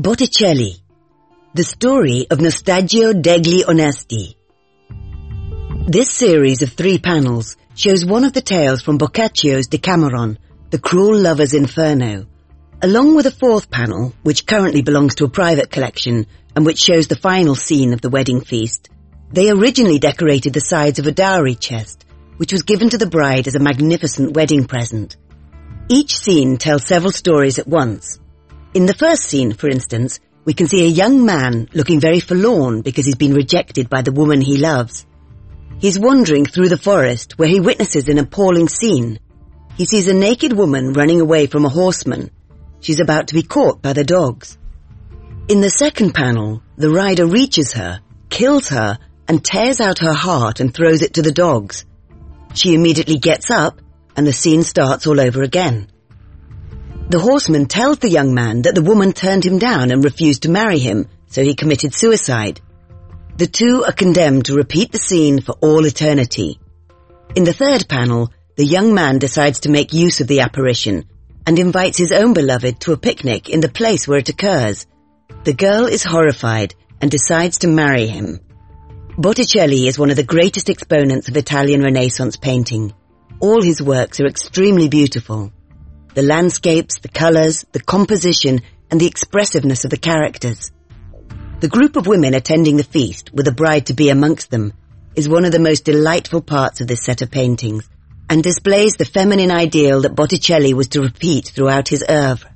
Botticelli, the story of Nostalgio degli Onesti. This series of 3 panels shows one of the tales from Boccaccio's Decameron, The Cruel Lover's Inferno, along with a 4th panel, which currently belongs to a private collection and which shows the final scene of the wedding feast. They originally decorated the sides of a dowry chest, which was given to the bride as a magnificent wedding present. Each scene tells several stories at once. In the first scene, for instance, we can see a young man looking very forlorn because he's been rejected by the woman he loves. He's wandering through the forest where he witnesses an appalling scene. He sees a naked woman running away from a horseman. She's about to be caught by the dogs. In the second panel, the rider reaches her, kills her, and tears out her heart and throws it to the dogs. She immediately gets up, and the scene starts all over again. The horseman tells the young man that the woman turned him down and refused to marry him, so he committed suicide. The two are condemned to repeat the scene for all eternity. In the third panel, the young man decides to make use of the apparition and invites his own beloved to a picnic in the place where it occurs. The girl is horrified and decides to marry him. Botticelli is one of the greatest exponents of Italian Renaissance painting. All his works are extremely beautiful. The landscapes, the colours, the composition, and the expressiveness of the characters. The group of women attending the feast, with a bride-to-be amongst them, is one of the most delightful parts of this set of paintings, and displays the feminine ideal that Botticelli was to repeat throughout his oeuvre.